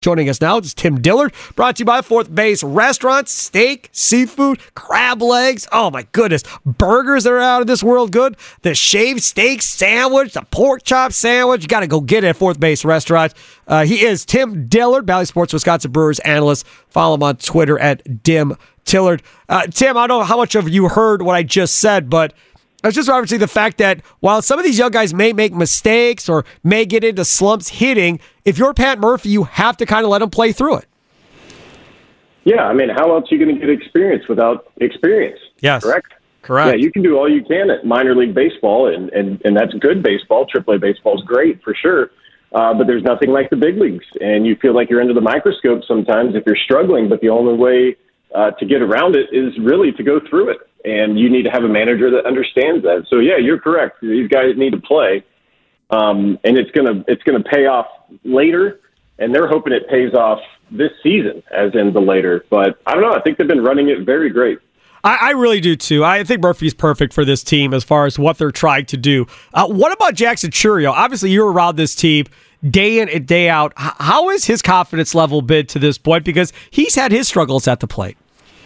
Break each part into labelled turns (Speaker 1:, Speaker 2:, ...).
Speaker 1: Joining us now is Tim Dillard, brought to you by Fourth Base Restaurant. Steak, seafood, crab legs. Oh, my goodness. Burgers that are out of this world good. The shaved steak sandwich, the pork chop sandwich. You got to go get it at Fourth Base Restaurant. He is Tim Dillard, Bally Sports Wisconsin Brewers analyst. Follow him on Twitter at Dim Tillard. Tim, I don't know how much of you heard what I just said, but I was just referencing the fact that while some of these young guys may make mistakes or may get into slumps hitting, if you're Pat Murphy, you have to kind of let them play through it.
Speaker 2: Yeah, I mean, how else are you going to get experience without experience?
Speaker 1: Yes.
Speaker 2: Correct?
Speaker 1: Correct.
Speaker 2: Yeah, you can do all you can at minor league baseball, and that's good baseball. AAA baseball is great for sure, but there's nothing like the big leagues, and you feel like you're under the microscope sometimes if you're struggling, but the only way to get around it is really to go through it, and you need to have a manager that understands that. So, yeah, you're correct. These guys need to play, and it's gonna pay off later, and they're hoping it pays off this season, as in the later. But I don't know. I think they've been running it very great.
Speaker 1: I really do, too. I think Murphy's perfect for this team as far as what they're trying to do. What about Jackson Chourio? Obviously, you're around this team day in and day out. How has his confidence level been to this point? Because he's had his struggles at the plate.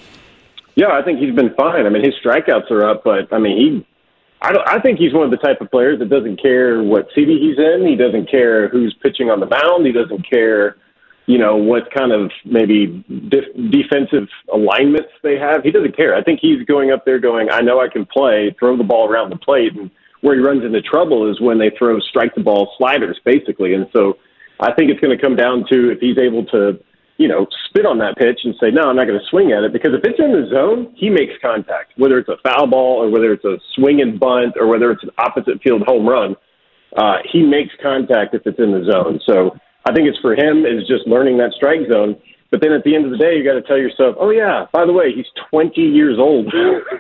Speaker 2: Yeah, I think he's been fine. I mean, his strikeouts are up, but, I mean, I think he's one of the type of players that doesn't care what city he's in. He doesn't care who's pitching on the mound. He doesn't care what kind of maybe defensive alignments they have. He doesn't care. I think he's going up there going, I know I can play, throw the ball around the plate. And where he runs into trouble is when they throw strike the ball sliders, basically. And so I think it's going to come down to if he's able to, spit on that pitch and say, no, I'm not going to swing at it. Because if it's in the zone, he makes contact, whether it's a foul ball or whether it's a swing and bunt or whether it's an opposite field home run. He makes contact if it's in the zone. So I think it's for him is just learning that strike zone. But then at the end of the day, you got to tell yourself, oh, yeah, by the way, he's 20 years old.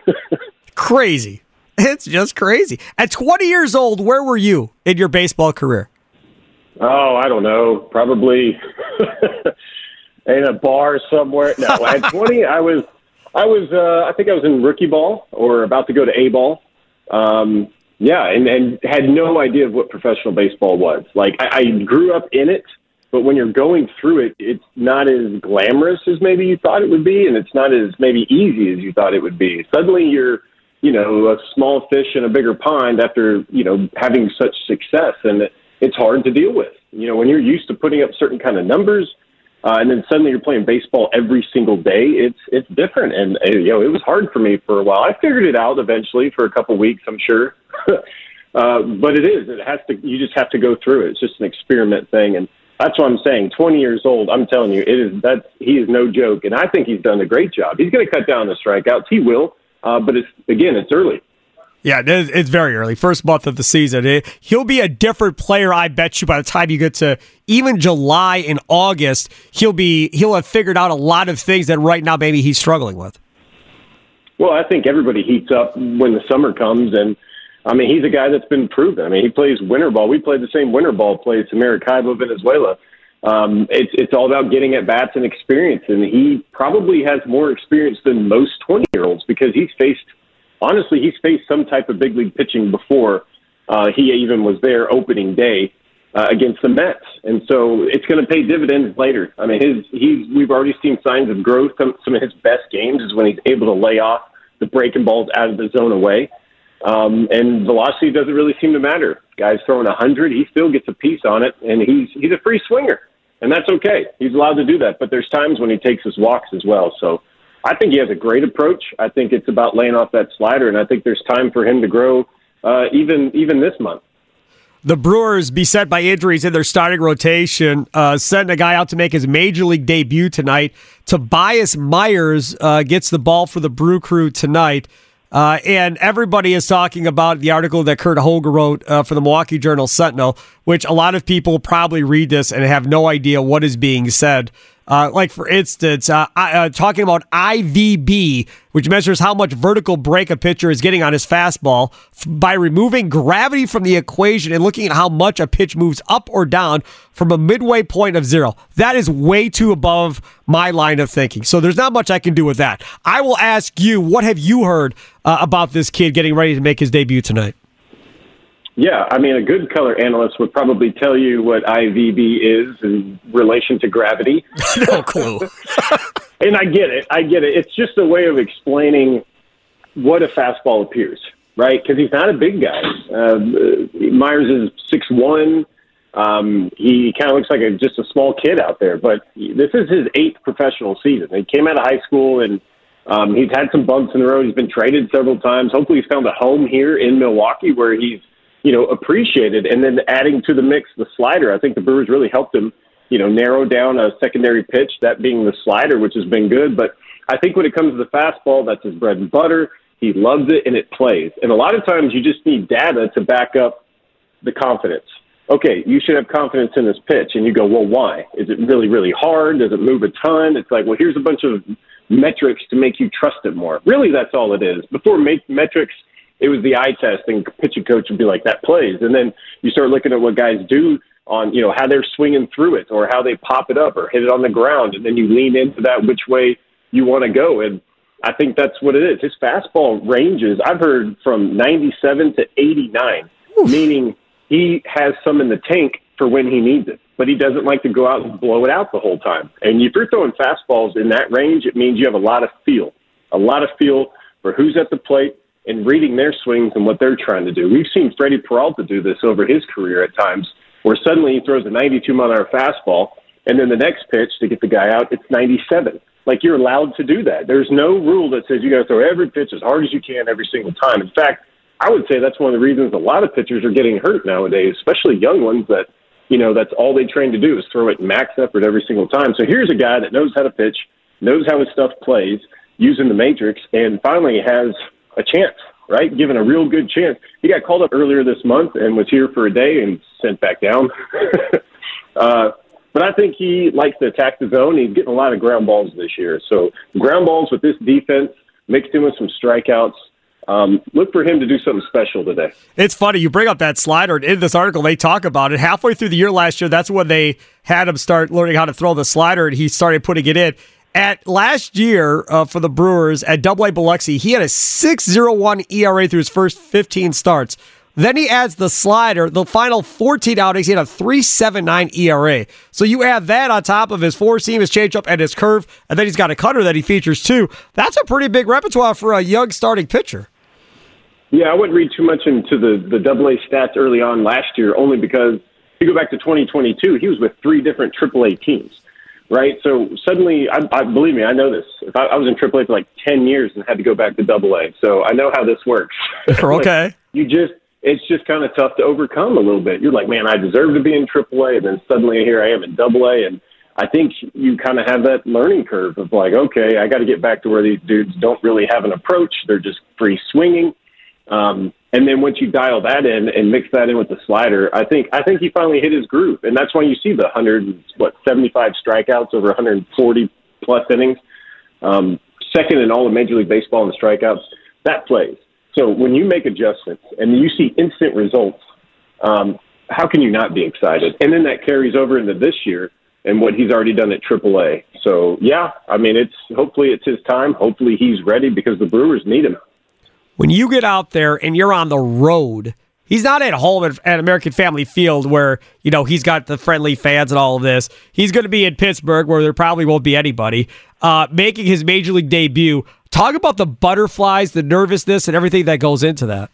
Speaker 1: Crazy. It's just crazy. At 20 years old, where were you in your baseball career?
Speaker 2: Oh, I don't know. Probably in a bar somewhere. No, at 20, I think I was in rookie ball or about to go to A ball. Yeah, and had no idea of what professional baseball was. Like, I grew up in it, but when you're going through it, it's not as glamorous as maybe you thought it would be, and it's not as maybe easy as you thought it would be. Suddenly you're, a small fish in a bigger pond after, having such success, and it's hard to deal with. When you're used to putting up certain kind of numbers, and then suddenly you're playing baseball every single day, it's different. And, it was hard for me for a while. I figured it out eventually for a couple weeks, I'm sure. But you just have to go through it. It's just an experiment thing. And that's what I'm saying. 20 years old, I'm telling you, he is no joke. And I think he's done a great job. He's going to cut down the strikeouts. He will. But it's early.
Speaker 1: Yeah, it's very early. First month of the season. He'll be a different player, I bet you, by the time you get to even July and August. He'll have figured out a lot of things that right now maybe he's struggling with.
Speaker 2: Well, I think everybody heats up when the summer comes, and I mean, he's a guy that's been proven. I mean, he plays winter ball. We played the same winter ball play to Maracaibo, Venezuela. It's all about getting at bats and experience, and he probably has more experience than most 20-year-olds because he's faced some type of big league pitching before he even was there opening day against the Mets, and so it's going to pay dividends later. I mean, we've already seen signs of growth. Some of his best games is when he's able to lay off the breaking balls out of the zone away. And velocity doesn't really seem to matter. Guy's throwing 100, he still gets a piece on it, and he's a free swinger, and that's okay. He's allowed to do that, but there's times when he takes his walks as well. So I think he has a great approach. I think it's about laying off that slider, and I think there's time for him to grow even this month.
Speaker 1: The Brewers, beset by injuries in their starting rotation, sent a guy out to make his major league debut tonight. Tobias Myers gets the ball for the Brew Crew tonight. And everybody is talking about the article that Kurt Holger wrote for the Milwaukee Journal-Sentinel, which a lot of people probably read this and have no idea what is being said. Like, for instance, talking about IVB, which measures how much vertical break a pitcher is getting on his fastball by removing gravity from the equation and looking at how much a pitch moves up or down from a midway point of zero. That is way too above my line of thinking. So there's not much I can do with that. I will ask you, what have you heard about this kid getting ready to make his debut tonight?
Speaker 2: Yeah, I mean, a good color analyst would probably tell you what IVB is in relation to gravity.
Speaker 1: No clue.
Speaker 2: And I get it. It's just a way of explaining what a fastball appears, right? Because he's not a big guy. Myers is 6'1". He kind of looks like just a small kid out there. But this is his 8th professional season. He came out of high school, and he's had some bumps in the road. He's been traded several times. Hopefully he's found a home here in Milwaukee where he's appreciated. And then adding to the mix the slider, I think the Brewers really helped him, narrow down a secondary pitch, that being the slider, which has been good. But I think when it comes to the fastball, that's his bread and butter. He loves it, and it plays. And a lot of times you just need data to back up the confidence. Okay, you should have confidence in this pitch. And you go, well, why? Is it really, really hard? Does it move a ton? It's like, well, here's a bunch of metrics to make you trust it more. Really, that's all it is. Before metrics, it was the eye test, and pitching coach would be like, that plays. And then you start looking at what guys do on, how they're swinging through it or how they pop it up or hit it on the ground. And then you lean into that, which way you want to go. And I think that's what it is. His fastball ranges, I've heard from 97 to 89, meaning he has some in the tank for when he needs it. But he doesn't like to go out and blow it out the whole time. And if you're throwing fastballs in that range, it means you have a lot of feel for who's at the plate and reading their swings and what they're trying to do. We've seen Freddie Peralta do this over his career at times, where suddenly he throws a 92-mile-an-hour fastball, and then the next pitch to get the guy out, it's 97. Like, you're allowed to do that. There's no rule that says you got to throw every pitch as hard as you can every single time. In fact, I would say that's one of the reasons a lot of pitchers are getting hurt nowadays, especially young ones that, that's all they train to do is throw it max effort every single time. So here's a guy that knows how to pitch, knows how his stuff plays, using the matrix, and finally has a chance, right? Given a real good chance. He got called up earlier this month and was here for a day and sent back down. But I think he likes to attack the zone. He's getting a lot of ground balls this year. So ground balls with this defense, mixed in with some strikeouts. Look for him to do something special today.
Speaker 1: It's funny. You bring up that slider. In this article, they talk about it. Halfway through the year last year, that's when they had him start learning how to throw the slider, and he started putting it in. At last year for the Brewers at Double-A Biloxi, he had a 6.01 ERA through his first 15 starts. Then he adds the slider. The final 14 outings, he had a 3.79 ERA. So you add that on top of his four-seam, his changeup, and his curve, and then he's got a cutter that he features too. That's a pretty big repertoire for a young starting pitcher.
Speaker 2: Yeah, I wouldn't read too much into the Double-A stats early on last year, only because if you go back to 2022, he was with 3 different Triple-A teams. Right, so suddenly, I believe me, I know this. If I was in AAA for like 10 years and had to go back to AA, so I know how this works.
Speaker 1: Okay.
Speaker 2: It's just kind of tough to overcome a little bit. You're like, man, I deserve to be in AAA, and then suddenly here I am in AA, and I think you kind of have that learning curve of like, okay, I got to get back to where these dudes don't really have an approach; they're just free swinging. And then once you dial that in and mix that in with the slider, I think he finally hit his groove. And that's why you see the 75 strikeouts over 140 plus innings. Second in all of Major League Baseball in the strikeouts. That plays. So when you make adjustments and you see instant results, how can you not be excited? And then that carries over into this year and what he's already done at AAA. So yeah, I mean, hopefully it's his time. Hopefully he's ready because the Brewers need him.
Speaker 1: When you get out there and you're on the road, he's not at home at American Family Field where, he's got the friendly fans and all of this. He's going to be in Pittsburgh where there probably won't be anybody, making his Major League debut. Talk about the butterflies, the nervousness, and everything that goes into that.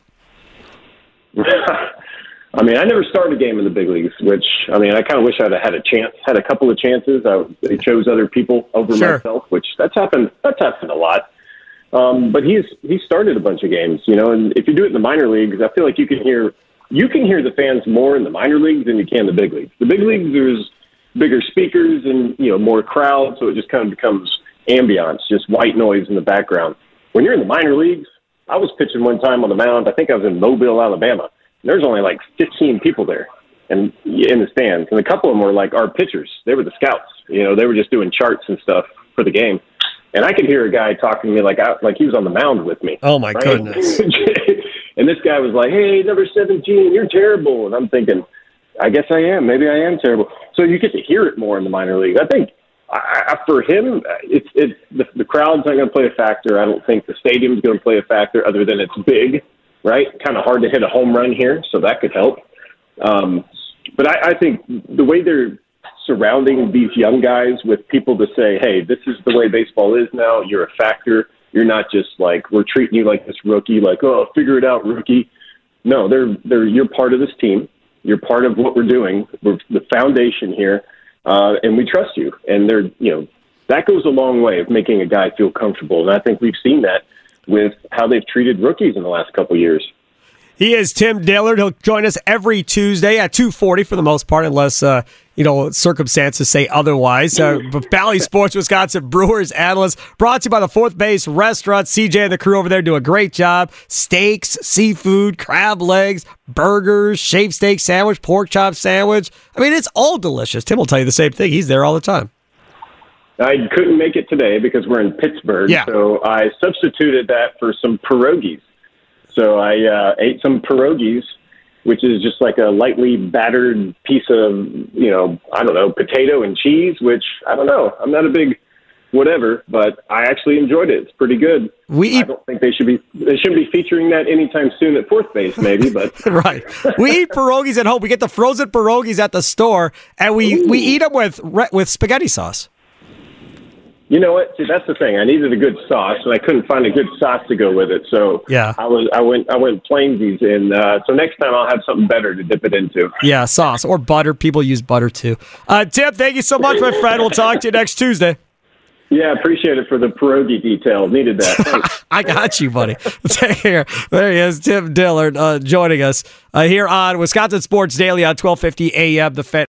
Speaker 2: I mean, I never started a game in the big leagues, which, I kind of wish I'd had a chance, had a couple of chances. They chose other people over myself, which that's happened a lot. But he's started a bunch of games, and if you do it in the minor leagues, I feel like you can hear the fans more in the minor leagues than you can in the big leagues. The big leagues, there's bigger speakers and, more crowd, so it just kind of becomes ambiance, just white noise in the background. When you're in the minor leagues, I was pitching one time on the mound. I think I was in Mobile, Alabama. And there's only like 15 people there and in the stands, and a couple of them were like our pitchers. They were the scouts. They were just doing charts and stuff for the game. And I could hear a guy talking to me like he was on the mound with me.
Speaker 1: Oh, my goodness.
Speaker 2: And this guy was like, hey, number 17, you're terrible. And I'm thinking, I guess I am. Maybe I am terrible. So you get to hear it more in the minor league. I think for him, the crowd's not going to play a factor. I don't think the stadium's going to play a factor other than it's big. right? Kind of hard to hit a home run here, so that could help. But I think the way they're surrounding these young guys with people to say, hey, this is the way baseball is now. You're a factor. You're not just like, we're treating you like this rookie, like, oh, figure it out, rookie. No, you're part of this team. You're part of what we're doing. We're the foundation here, and we trust you. And that goes a long way of making a guy feel comfortable. And I think we've seen that with how they've treated rookies in the last couple of years.
Speaker 1: He is Tim Dillard. He'll join us every Tuesday at 2:40 for the most part, unless circumstances say otherwise. Bally Sports Wisconsin Brewers analyst, brought to you by the Fourth Base Restaurant. CJ and the crew over there do a great job. Steaks, seafood, crab legs, burgers, shaved steak sandwich, pork chop sandwich. I mean, it's all delicious. Tim will tell you the same thing. He's there all the time.
Speaker 2: I couldn't make it today because we're in Pittsburgh, so I substituted that for some pierogies. So I ate some pierogies, which is just like a lightly battered piece of, potato and cheese, which, I don't know. I'm not a big whatever, but I actually enjoyed it. It's pretty good. I don't think they shouldn't be featuring that anytime soon at fourth base, maybe, but.
Speaker 1: Right. We eat pierogies at home. We get the frozen pierogies at the store, and we eat them with spaghetti sauce.
Speaker 2: You know what? See, that's the thing. I needed a good sauce, and I couldn't find a good sauce to go with it. So I went plainsies, and so next time I'll have something better to dip it into.
Speaker 1: Yeah, sauce or butter. People use butter too. Tim, thank you so much, my friend. We'll talk to you next Tuesday.
Speaker 2: Yeah, appreciate it for the pierogi detail. Needed that. Thanks.
Speaker 1: I got you, buddy. Take care. There he is, Tim Dillard, joining us here on Wisconsin Sports Daily on 1250 AM. The Fan.